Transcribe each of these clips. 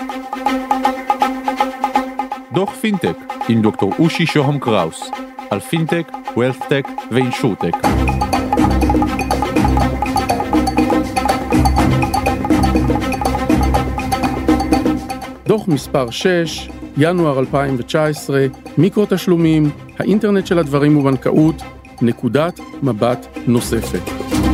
דוח פינטק עם דוקטור אושי שוהם קראוס על פינטק, ווילת'טק ואינשורטק. דוח מספר 6, ינואר 2019, מיקרו תשלומים, האינטרנט של הדברים ובנקאות, נקודת מבט נוספת.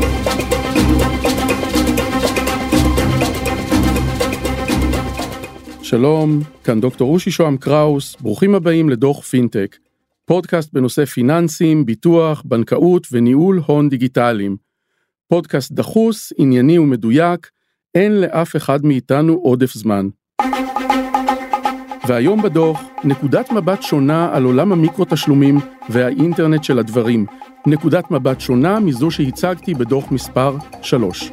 שלום, כאן דוקטור אושי שוהם קראוס, ברוכים הבאים לדוח פינטק, פודקאסט בנושא פיננסים, ביטוח, בנקאות וניהול הון דיגיטליים. פודקאסט דחוס, ענייני ומדויק, אין לאף אחד מאיתנו עודף זמן. והיום בדוח, נקודת מבט שונה על עולם המיקרו תשלומים והאינטרנט של הדברים. נקודת מבט שונה מזו שהצגתי בדוח מספר 3.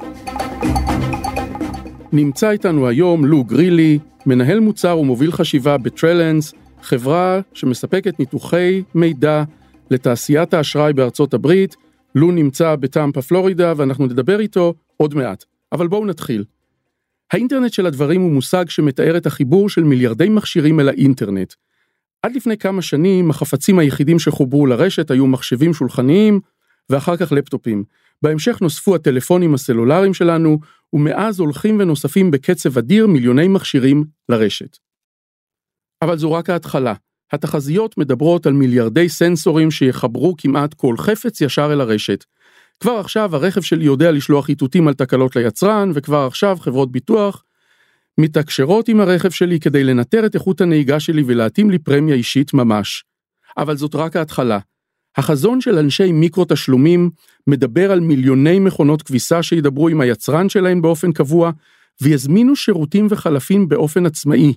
נמצא איתנו היום לו גרילי, מנהל מוצר ומוביל חשיבה בטרלנס, חברה שמספקת ניתוחי מידע לתעשיית האשראי בארצות הברית. לו נמצא בטמפה, פלורידה, ואנחנו נדבר איתו עוד מעט. אבל בואו נתחיל. האינטרנט של הדברים הוא מושג שמתאר את החיבור של מיליארדי מכשירים אל האינטרנט. עד לפני כמה שנים, החפצים היחידים שחוברו לרשת היו מחשבים שולחניים, ואחר כך לפטופים. בהמשך נוספו הטלפונים הסלולריים שלנו, ומאז הולכים ונוספים בקצב אדיר מיליוני מכשירים לרשת. אבל זו רק ההתחלה. התחזיות מדברות על מיליארדי סנסורים שיחברו כמעט כל חפץ ישר אל הרשת. כבר עכשיו הרכב שלי יודע לשלוח איתותים על תקלות ליצרן, וכבר עכשיו חברות ביטוח מתקשרות עם הרכב שלי כדי לנטר את איכות הנהיגה שלי ולהתאים לי פרמיה אישית ממש. אבל זאת רק ההתחלה. החזון של אנשי מיקרו תשלומים מדבר על מיליוני מכונות כביסה שידברו עם היצרן שלהם באופן קבוע, ויזמינו שירותים וחלפים באופן עצמאי.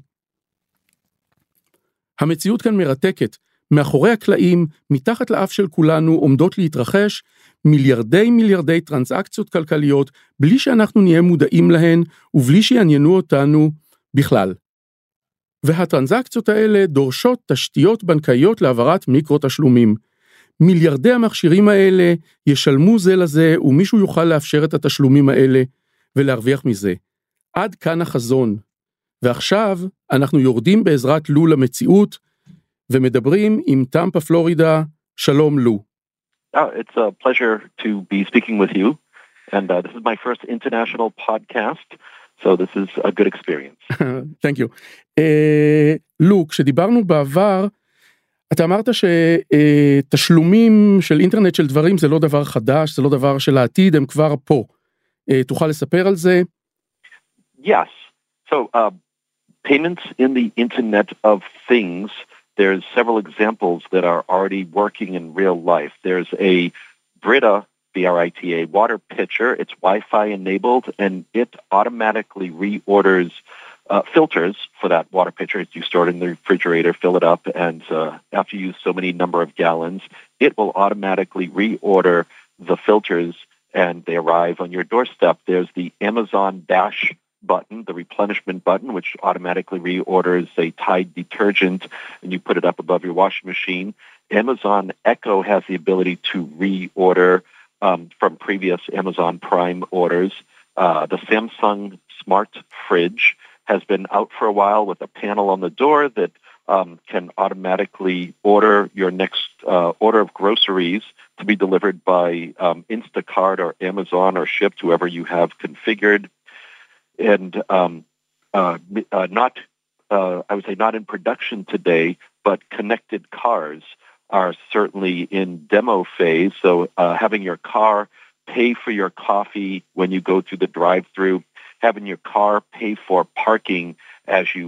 המציאות כאן מרתקת. מאחורי הקלעים, מתחת לאף של כולנו, עומדות להתרחש מיליארדי טרנזקציות כלכליות, בלי שאנחנו נהיה מודעים להן, ובלי שיעניינו אותנו בכלל. והטרנזקציות האלה דורשות תשתיות בנקאיות להעברת מיקרו תשלומים. מיליארדי המכשירים האלה ישלמו זה לזה, ומישהו יוכל לאפשר את התשלומים האלה, ולהרוויח מזה. עד כאן החזון. ועכשיו אנחנו יורדים בעזרת לו למציאות, ומדברים עם טמפה, פלורידה. שלום לו. It's a pleasure to be speaking with you, and this is my first international podcast, so this is a good experience. Thank you. לו, כשדיברנו בעבר, אתה אמרת שתשלומים של אינטרנט של דברים זה לא דבר חדש, זה לא דבר של העתיד, הם כבר פה. תוכל לספר על זה? Yes. So, payments in the Internet of Things, there's several examples that are already working in real life. There's a Brita, B-R-I-T-A, water pitcher. It's Wi-Fi enabled, and it automatically reorders filters for that water pitcher. You store it in the refrigerator, fill it up, and after you use so many number of gallons, it will automatically reorder the filters, and they arrive on your doorstep. There's the Amazon Dash button, the replenishment button, which automatically reorders a Tide detergent, and you put it up above your washing machine. Amazon Echo has the ability to reorder from previous Amazon Prime orders. The Samsung Smart Fridge has been out for a while with a panel on the door that can automatically order your next order of groceries to be delivered by Instacart or Amazon or shipped, whoever you have configured. And I would say not in production today, but connected cars are certainly in demo phase. So having your car pay for your coffee when you go through the drive-through, having your car pay for parking as you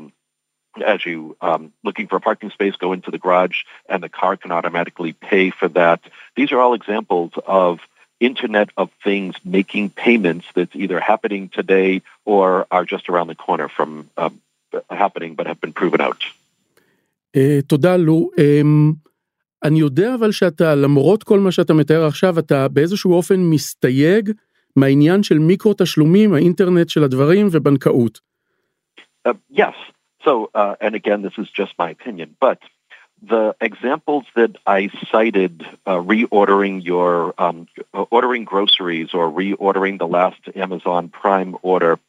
looking for a parking space, go into the garage, and the car can automatically pay for that. These are all examples of Internet of Things making payments that's either happening today or are just around the corner from happening but have been proven out. תודה לו. אני יודע אבל שאתה, למרות כל מה שאתה מתאר עכשיו, אתה באיזשהו אופן מסתייג מהעניין של מיקרו תשלומים, האינטרנט של הדברים ובנקאות. Yes. So, and again, this is just my opinion, but the examples that I cited, reordering your, ordering groceries or reordering the last Amazon Prime order,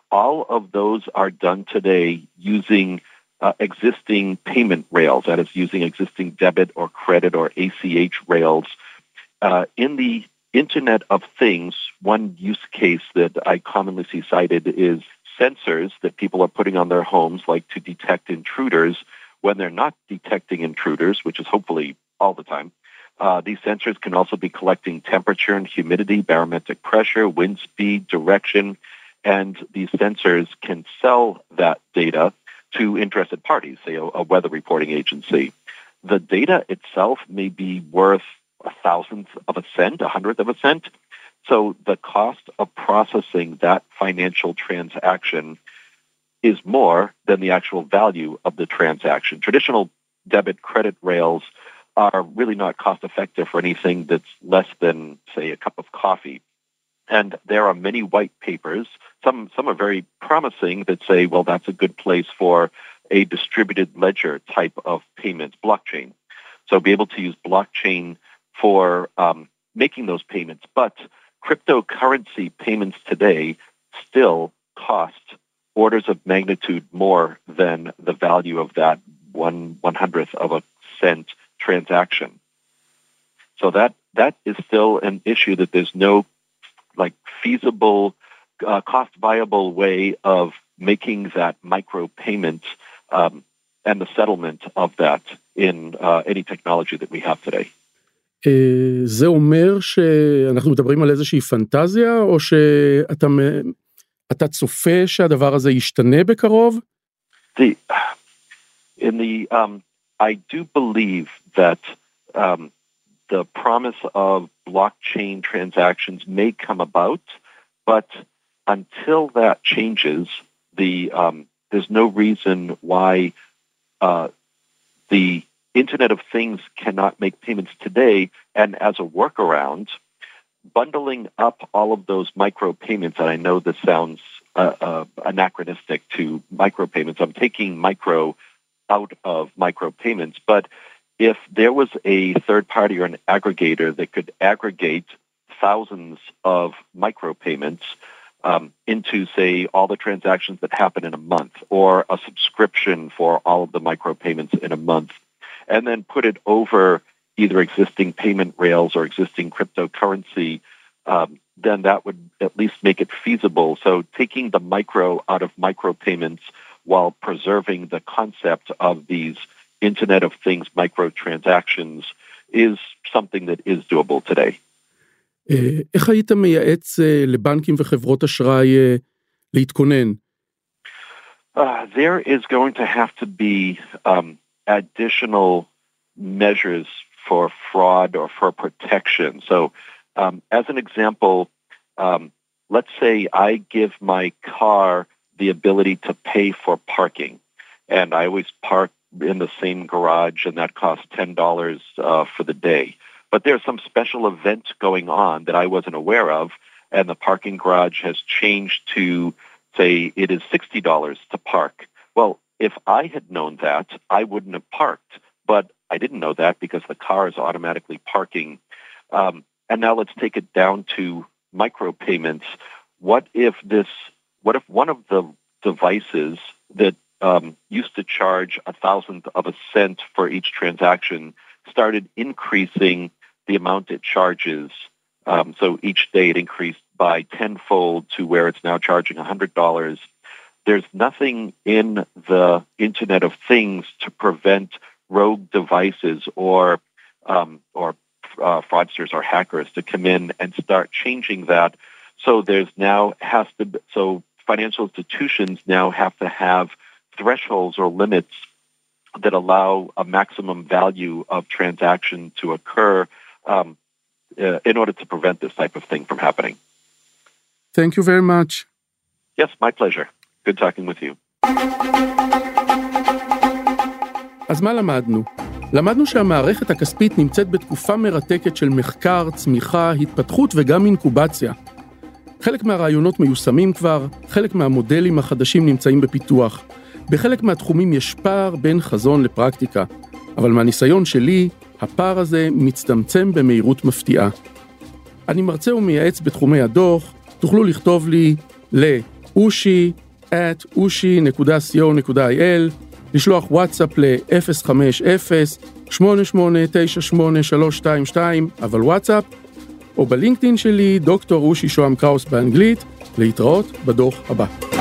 all of those are done today using existing payment rails, that is using existing debit or credit or ACH rails. In the Internet of Things, one use case that I commonly see cited is sensors that people are putting on their homes, like to detect intruders when they're not detecting intruders, which is hopefully all the time. These sensors can also be collecting temperature and humidity, barometric pressure, wind speed, direction, and these sensors can sell that data to interested parties, say a weather reporting agency. The data itself may be worth 1/1,000th of a cent, 1/100th of a cent. So the cost of processing that financial transaction is more than the actual value of the transaction. Traditional debit credit rails are really not cost effective for anything that's less than, say, a cup of coffee. And there are many white papers. Some are very promising that say, well, that's a good place for a distributed ledger type of payments, blockchain. So be able to use blockchain for making those payments. But cryptocurrency payments today still cost orders of magnitude more than the value of that 1/100th of a cent transaction. So that is still an issue that there's no feasible, cost viable way of making that micro payment and the settlement of that in any technology that we have today. זה אומר שאנחנו מדברים על איזושהי פנטזיה, או שאתה צופה שהדבר הזה ישתנה בקרוב? I do believe that the promise of blockchain transactions may come about, but until that changes, there's no reason why the Internet of Things cannot make payments today, and as a workaround, bundling up all of those micro payments, and I know this sounds anachronistic to micro payments. I'm taking micro out of micro payments, but if there was a third party or an aggregator that could aggregate thousands of micro payments into, say, all the transactions that happen in a month, or a subscription for all of the micro payments in a month, and then put it over either existing payment rails or existing cryptocurrency, then that would at least make it feasible. So taking the micro out of micro payments while preserving the concept of these Internet of Things microtransactions is something that is doable today. איך היית מייעץ לבנקים וחברות אשראי להתכונן? There is going to have to be additional measures for fraud or for protection. So as an example, let's say I give my car the ability to pay for parking, and I always park in the same garage, and that costs $10 for the day. But there's some special event going on that I wasn't aware of, and the parking garage has changed to, say, it is $60 to park. Well, if I had known that, I wouldn't have parked. But I didn't know that because the car is automatically parking. And now let's take it down to micropayments. What if one of the devices that used to charge 1/1000th of a cent for each transaction started increasing the amount it charges? So each day it increased by tenfold to where it's now charging $100. There's nothing in the Internet of Things to prevent rogue devices or fraudsters or hackers to come in and start changing that. So financial institutions now have to have thresholds or limits that allow a maximum value of transaction to occur in order to prevent this type of thing from happening. Thank you very much. Yes, my pleasure. Good talking with you. אז מה למדנו? למדנו שהמערכת הכספית נמצאת בתקופה מרתקת של מחקר, צמיחה, התפתחות וגם אינקובציה. חלק מהרעיונות מיושמים כבר, חלק מהמודלים החדשים נמצאים בפיתוח. בחלק מהתחומים יש פער בין חזון לפרקטיקה, אבל מהניסיון שלי, הפער הזה מצטמצם במהירות מפתיעה. אני מרצה ומייעץ בתחומי הדוח, תוכלו לכתוב לי ushi@ushi.co.il, לשלוח וואטסאפ ל-050-8898-322, אבל וואטסאפ, או בלינקדאין שלי, דוקטור אושי שוהם קראוס באנגלית, להתראות בדוח הבא.